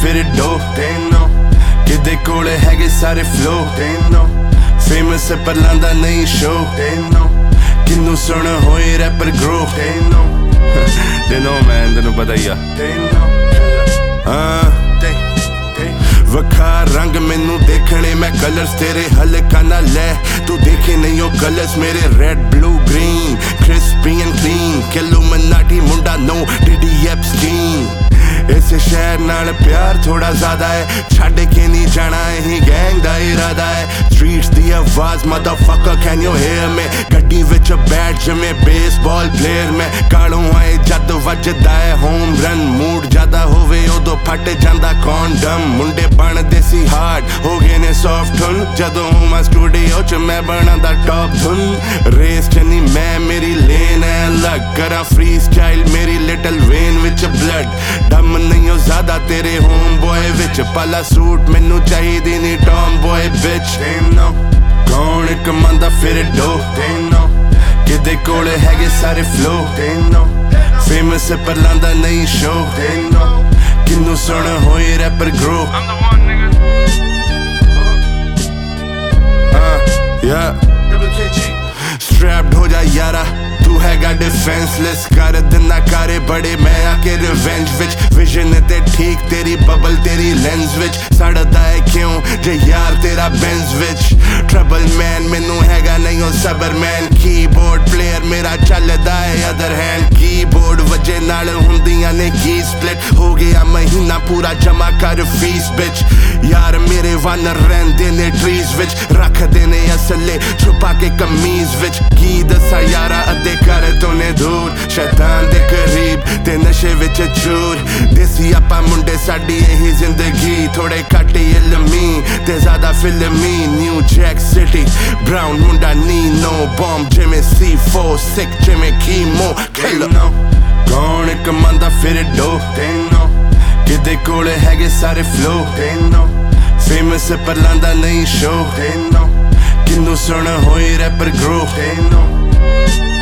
ਫਿਰ ਡੋ ਤੈਨੂੰ ਕਿਦੇ ਕੋਲ ਹੈਗੇ ਸਾਰੇ ਫਲੋ ਤੈਨੂੰ ਫੇਮਸ ਪਰ ਲਾਂਦਾ ਨਹੀਂ ਸ਼ੋ ਤੈਨੂੰ ਕਿੰਨੂੰ ਸੁਣ ਹੋਏ ਰੈਪਰ ਗਰੋ ਤੈਨੂੰ ਮੈਨ ਤੈਨੂੰ ਪਤਾ ਹੀ ਆ ਵਖਾ ਰੰਗ ਮੈਨੂੰ ਦੇਖਣੇ ਮੈਂ ਕਲਰਸ ਤੇਰੇ ਹਲਕਾ ਨਾ ਲੈ ਤੂੰ ਦੇਖੇ ਨਹੀਂ ਉਹ ਕਲਰਸ ਮੇਰੇ red blue green crispy and clean ਕਿਲੂਮਿਨਾਟੀ ਮੁੰਡਾ ਨੋ ਡੀਡੀ ਐਪਸਟੀਨ ਇਸੇ ਸ਼ਹਿਰ ਨਾਲ ਪਿਆਰ ਥੋੜਾ ਜ਼ਿਆਦਾ ਹੈ ਛੱਡ ਕੇ ਨਹੀਂ ਜਾਣਾ ਇਹੀ ਗੈਂਗ ਦਾ ਇਰਾਦਾ ਹੈ ਸਟਰੀਟਸ ਦੀ ਆਵਾਜ਼ motherfucker can you hear me ਗੱਡੀ ਵਿੱਚ ਬੈਠ ਜਿਵੇਂ ਬੇਸਬਾਲ ਪਲੇਅਰ ਮੈਂ ਕਾਲੋਂ ਆਏ ਜਦ ਵੱਜਦਾ ਹੈ ਹੋਮ ਰਨ ਮੂਡ ਜ਼ਿਆਦਾ ਹੋਵੇ ਉਦੋਂ ਫਟ ਜਾਂਦਾ ਕੌਂਡਮ ਮੁੰਡੇ ਬਣਦੇ ਸੀ ਹਾਰਡ ਹੋ ਗਏ ਨੇ ਸੌਫਟ ਹੁਣ ਜਦੋਂ ਮੈਂ ਸਟੂਡੀਓ 'ਚ ਮੈਂ ਬਣਾਂਦਾ ਟੌਪ ਧੁਨ ਰੇਸ 'ਚ ਨਹੀਂ ਮੈਂ ਮੇਰੀ ਲੇਨ ਹੈ ਅਲੱਗ ਕਰਾਂ ਫ੍ਰੀ ਸਟਾਈਲ ਮੇਰੀ ਲਿਟਲ ਵੇਨ ਵਿੱਚ ਬਲੱਡ ਦਮ ਨਹੀਂ ਉਹ ਜ਼ਿਆਦਾ ਤੇਰੇ ਹੋਮ ਬੋਏ ਵਿੱਚ ਪਾਲਾ ਸੂਟ ਮੈਨੂੰ ਚਾਹੀਦੀ ਨਹੀਂ ਟੌਮ ਬੋਏ ਬਿਚ ਤੈਨੂੰ ਕੌਣ ਕਮਾਂਦਾ ਫਿਰ ਡੋ ਤੈਨੂੰ ਕਿਦੇ ਕੋਲ ਹੈਗੇ ਸਾਰੇ ਫਲੋ ਤੈਨੂੰ ਫੇਮਸ ਪਰ ਲਾਂਦਾ ਨਹੀਂ ਸ਼ੋ ਤੈਨੂੰ ਕਿੰਨੂੰ ਸੁਣ ਹੋਏ ਰੈਪਰ ਗਰੋ Strapped हो जा यारा तू हैगा डिफेंसलेस कर दिना करे बड़े मैं आके रिवेंज विच विजन ते ठीक तेरी बबल तेरी लेंस विच सड़दा है क्यों जे यार तेरा बेंज विच ट्रबल मैन मैनू हैगा नहीं ओ सबर मैन कीबोर्ड प्लेयर मेरा चलदा है अदर हैंड कीबोर्ड वजे नाल हुंदियां ने की स्प्लिट हो गया महीना पूरा जमा कर फीस बिच यार मेरे वन रहंदे ने ट्रीज विच रख देने असले छुपा के कमीज विच की दसा यारा अदे कर तोने दूर शैतान दे करीब ते नशे विच चूर देसी आपा मुंडे साडी यही जिंदगी थोड़े घट इलमी ते ज्यादा फिल्मी न्यू जैक सिटी ब्राउन मुंडा नीनो बॉम्ब जिमें C4 सिक जिमें कीमो किलो कौन कमांदा फिर डो तैਨੂੰ किदे कोल हैगे सारे फ्लो तैਨੂੰ फेमस पर लांदा नहीं शो तैਨੂੰ किन्नू सुन होए रैपर ग्रो तैਨੂੰ